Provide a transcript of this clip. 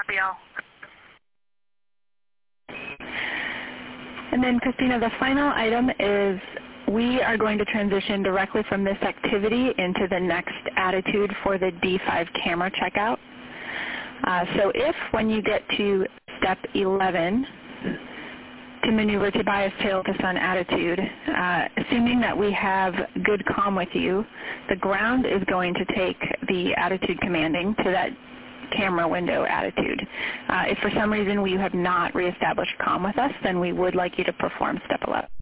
Copy all. And then, Christina, the final item is we are going to transition directly from this activity into the next attitude for the D5 camera checkout. So if when you get to step 11, to maneuver to bias tail to sun attitude, assuming that we have good comm with you, the ground is going to take the attitude commanding to that camera window attitude. If for some reason we have not reestablished comm with us, then we would like you to perform step 11.